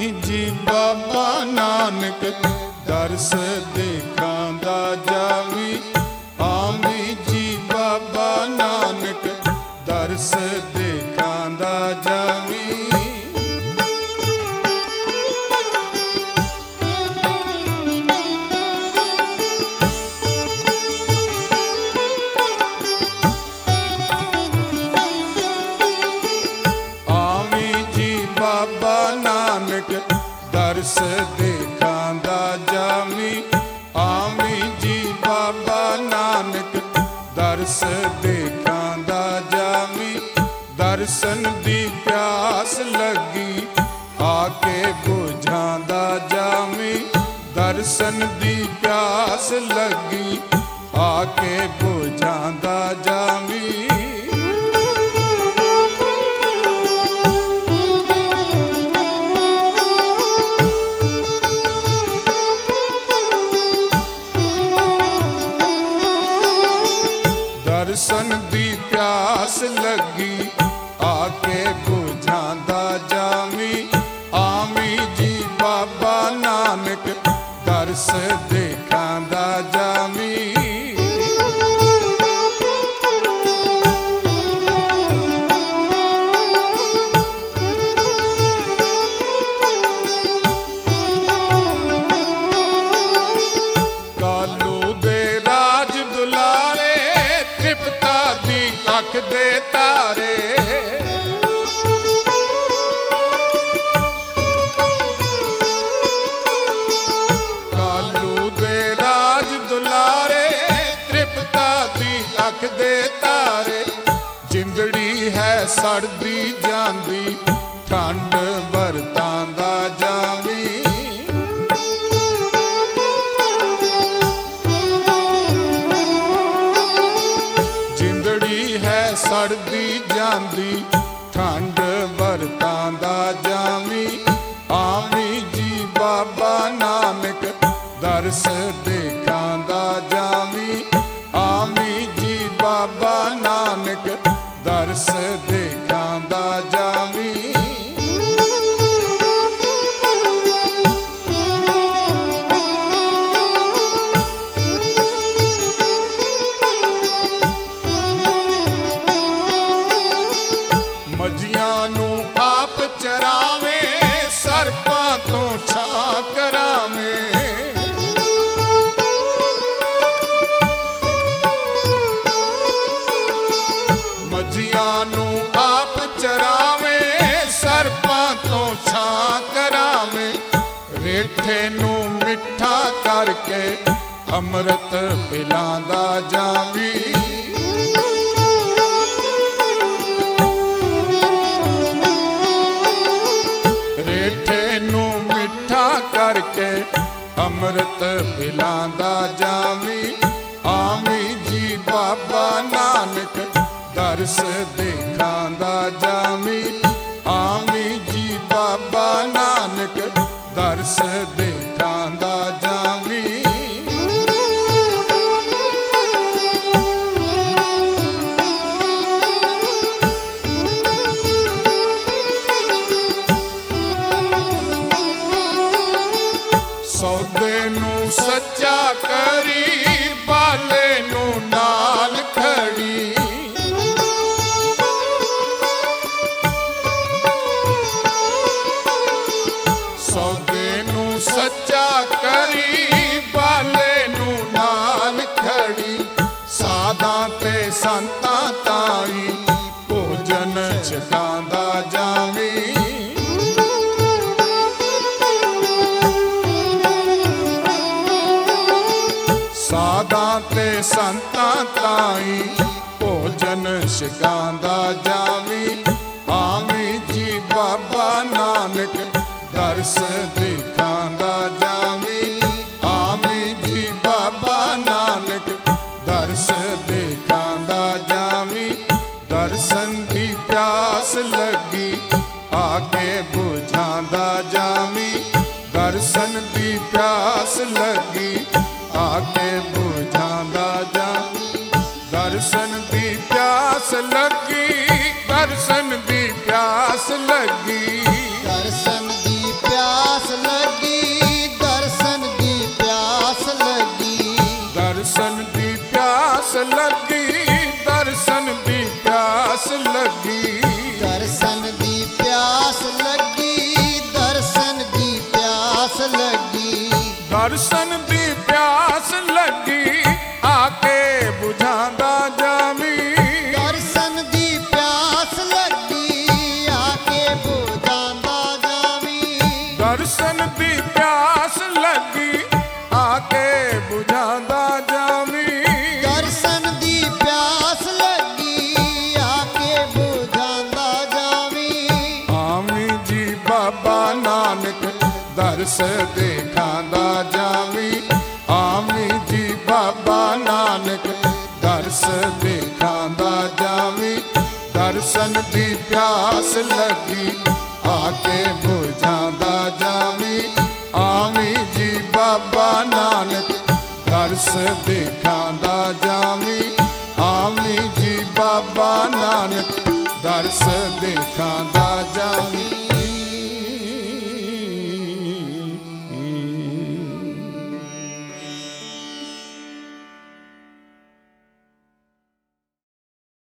ਜੀ ਬਾਬਾ ਨਾਨਕ ਦਰਸ ਦੇਖਾਂਦਾ ਜਾਵੀ। ਆਵੀਂ ਜੀ ਬਾਬਾ ਨਾਨਕ ਦਰਸ ਦੇਖਾਂਦਾ ਜਾਵੀ। ਬਾਬਾ ਨਾਨਕ ਦਰਸ ਦੇਖਾਂਦਾ ਜਾਵੀ। ਆਵੀਂ ਜੀ ਬਾਬਾ ਨਾਨਕ ਦਰਸ ਦੇਖਾਂਦਾ ਜਾਵੀ। ਦਰਸ਼ਨ ਦੀ ਪਿਆਸ ਲੱਗੀ ਆ ਕੇ ਬੁਝਾਂਦਾ ਜਾਵੀ। ਦਰਸ਼ਨ ਦੀ ਪਿਆਸ ਲੱਗੀ ਆ ਕੇ ਬੁਝਾਂਦਾ ਜਾਵੀ। ਦਰਸ਼ਨ ਦੀ ਪਿਆਸ ਲੱਗੀ ਆ ਕੇ ਬੁਝਾਂਦਾ ਜਾਵੀ। ਆਵੀਂ ਜੀ ਬਾਬਾ ਨਾਨਕ ਦਰਸ ਦੇਖਾਂਦਾ ਜਾਵੀ। ਕਾਲੂ ਦੇ ਰਾਜ ਦੁਲਾਰੇ ਤ੍ਰਿਪਤਾ ਦੀ ਅੱਖ ਦੇ ਤਾਰੇ। ਕਾਲੂ ਦੇ ਰਾਜ ਦੁਲਾਰੇ ਤ੍ਰਿਪਤਾ ਦੀ ਅੱਖ ਦੇ ਤਾਰੇ। ਜਿੰਦੜੀ ਹੈ ਸੜਦੀ ਜਾਂਦੀ ਠੰਡ ਵਰਤਾਂਦਾ ਜਾਵੀ। ਸੜਦੀ ਜਾਂਦੀ ਠੰਡ ਵਰਤਾਂਦਾ ਜਾਵੀ। ਆਵੀਂ ਜੀ ਬਾਬਾ ਨਾਨਕ ਦਰਸ ਦੇਖਾਂਦਾ ਜਾਵੀ। ਆਵੀਂ ਜੀ ਬਾਬਾ ਨਾਨਕ ਦਰਸ ਦੇਖਾਂਦਾ ਜਾਵੀ। ਮੱਝੀਆਂ ਨੂੰ ਆਪ ਚਰਾਵੇ ਸਰਪਾਂ ਤੋਂ ਛਾਂ ਕਰਾਵੇ। ਮੱਝੀਆਂ ਨੂੰ ਆਪ ਚਰਾਵੇ ਸਰਪਾਂ ਤੋਂ ਛਾਂ ਕਰਾਵੇ। ਰੇਠੇ ਨੂੰ ਮਿੱਠਾ ਕਰਕੇ ਅੰਮ੍ਰਿਤ ਪਿਲਾਂਦਾ ਜਾਵੀ। ਰੇਠੇ ਨੂੰ ਮਿੱਠਾ ਕਰਕੇ ਅੰਮ੍ਰਿਤ ਪਿਲਾਂਦਾ ਜਾਵੀ। ਆਵੀਂ ਜੀ ਬਾਬਾ ਨਾਨਕ ਦਰਸ ਦੇਖਾਂਦਾ ਜਾਵੀ। ਆਵੀਂ ਜੀ ਬਾਬਾ ਨਾਨਕ ਦਰਸ ਦੇਖਾਂਦਾ ਜਾਵੀ। ਸੌਦੇ ਨੂੰ ਸੱਚਾ ਕਰੀ ਬਾਲੇ ਨੂੰ ਨਾਲ ਖੜੀ। ਸੌਦੇ ਨੂੰ ਸੱਚਾ ਕਰੀ ਬਾਲੇ ਨੂੰ ਨਾਲ ਖੜੀ। ਸਾਧਾਂ ਤੇ ਸੰਤਾਂ ਤਾਈ ਭੋਜਨ ਛਕਾਂਦਾ ਜਾਵੀ। ਸਾਧਾਂ ਤੇ ਸੰਤਾਂ ਤਾਈ ਭੋਜਨ ਛਕਾਂਦਾ ਜਾਵੀ। ਆਵੀਂ ਜੀ ਬਾਬਾ ਨਾਨਕ ਦਰਸ ਦੇਖਾਂਦਾ ਜਾਵੀ। ਆਵੀਂ ਜੀ ਬਾਬਾ ਨਾਨਕ ਦਰਸ ਦੇਖਾਂਦਾ ਜਾਵੀ। ਦਰਸ਼ਨ ਦੀ ਪਿਆਸ ਲੱਗੀ ਆ ਕੇ ਬੁਝਾਂਦਾ ਜਾਵੀ। ਦਰਸ਼ਨ ਦੀ ਪਿਆਸ ਲੱਗੀ ਆ ਕੇ ਬੁਝਾਂਦਾ ਜਾਵੀ। ਦਰਸ਼ਨ ਦੀ ਪਿਆਸ ਲੱਗੀ। ਦਰਸ਼ਨ ਦੀ ਪਿਆਸ ਲੱਗੀ। ਦਰਸ਼ਨ ਦੀ ਪਿਆਸ ਦਰਸ਼ਨ ਦੀ ਪਿਆਸ ਲੱਗੀ ਆ ਕੇ ਬੁਝਾਉਂਦਾ ਜਾਵੀਂ। ਦਰਸ਼ਨ ਦੀ ਪਿਆਸ ਲੱਗੀ ਆ ਕੇ ਬੁਝਾਉਂਦਾ ਜਾਵੀਂ। ਦਰਸ਼ਨ ਦੀ ਪਿਆਸ ਲੱਗੀ ਆ ਕੇ ਬੁਝਾਉਂਦਾ ਜਾਵੀਂ। ਦਰਸ਼ਨ ਦੀ ਪਿਆਸ ਲੱਗੀ ਆ ਕੇ ਬੁਝਾਉਂਦਾ ਜਾਵੀਂ। ਆਵੀਂ ਜੀ ਬਾਬਾ ਨਾਨਕ ਦਰਸ ਦਿਖਾਉਂਦਾ ਜਾਵੀਂ। ਆਵੀਂ ਜੀ ਬਾਬਾ ਨਾਨਕ ਦਰਸ ਦਿਖਾਉਂਦਾ ਜਾਵੀਂ। ਦਰਸ਼ਨ ਦੀ ਪਿਆਸ ਲੱਗੀ ਆ ਕੇ ਬੁਝਾਉਂਦਾ ਜਾਵੀਂ। ਆਵੀਂ ਜੀ ਬਾਬਾ ਨਾਨਕ ਦਰਸ ਦਿਖਾਉਂਦਾ ਜਾਵੀਂ। ਆਵੀਂ ਜੀ ਬਾਬਾ ਨਾਨਕ ਦਰਸ ਦਿਖਾਉਂਦਾ ਜਾਵੀਂ।